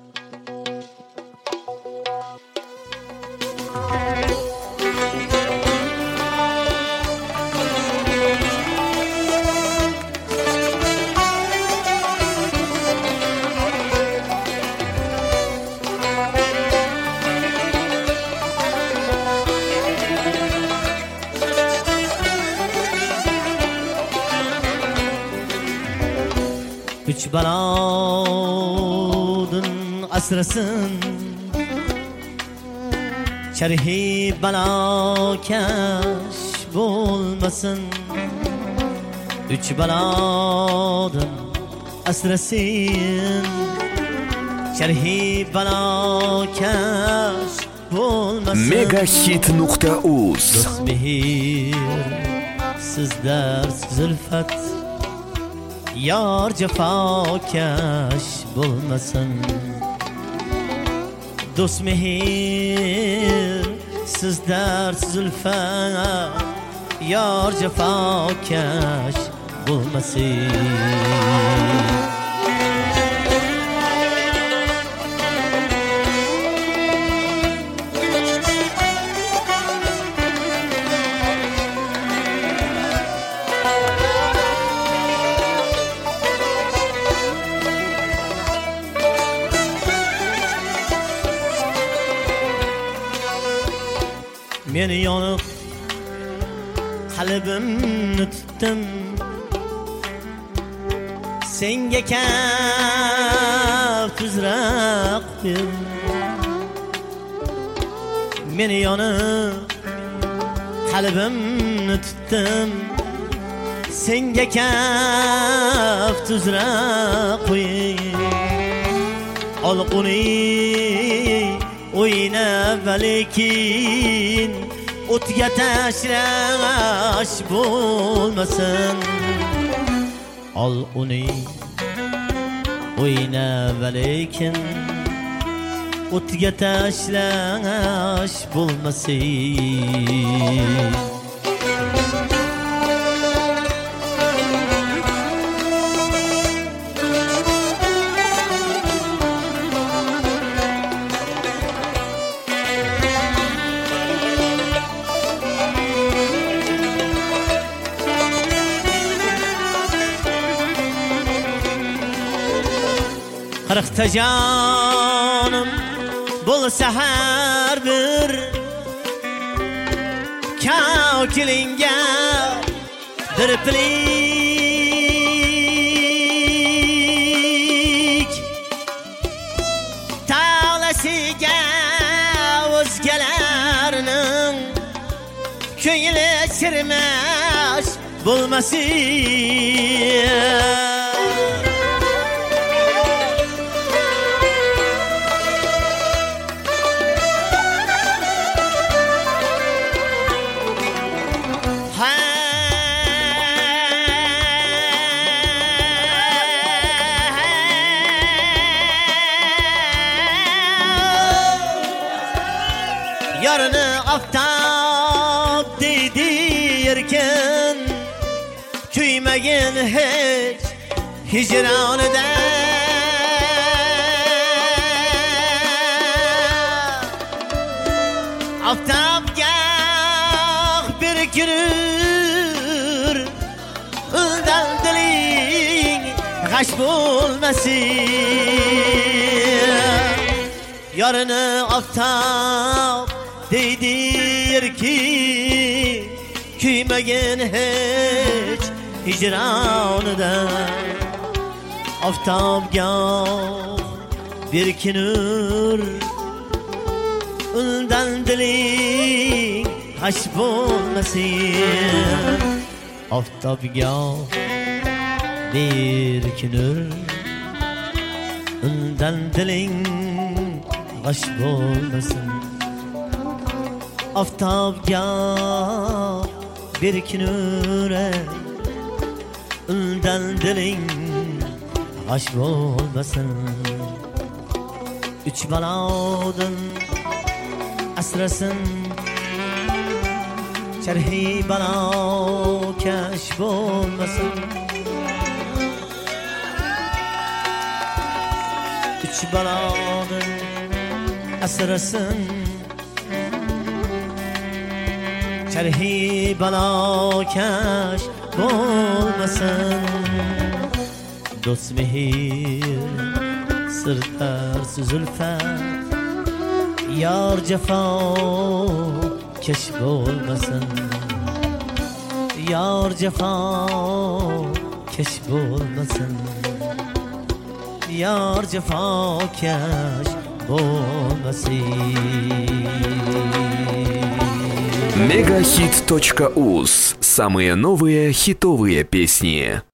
Üç baladın asrasın, çarhi balakeş bulmasın. Üç baladın asrasın, çarhi balakeş bulmasın. Megahit.uz Dost mehir, sizler zülfet, yar cefakeş bulmasın. Dost mehir, siz dert zülfet, yar cefakeş bulmasın. Men yonib qalbimni tutdim, senga kaft uzra qo'ydim. Men yonib qalbimni tutdim, senga kaft uzra qo'ydim. Olquni o'yna valikin, o'tga tashlash bo'lmasin. Ol uni o'yna valikin, o'tga tashlash bo'lmasin. Qirqta jonim bo'lsa har bir, ko'kilingga dirplik, tavlasiga o'zgalarning ko'ngli sirmash bo'lmasin. Yarını aftab deydi erken, küymegin hiç hicranıda. Aftab gah bir gürür, ıldan dilin gaş bulmasın. Yarını aftab deydir ki, küymegin hiç hicranıda. Aftabgah bir kinur, undan dilin haş bulmasın. Aftabgah bir kinur, undan dilin haş bulmasın. Aftabgah bir kinure, undan dilin g'ash bo'lmasin. Üç balodan asrasin, sharhi balo kash bo'lmasin. Üç baladan asrasın, çarhi balakeş bo'lmasin. Do'st mehir sir tars zulfat, yar jafo kesh bo'lmasin. Yar jafo kesh bo'lmasin. Yar jafo kesh bo'lmasin. Мегахит.уз. Самые новые хитовые песни.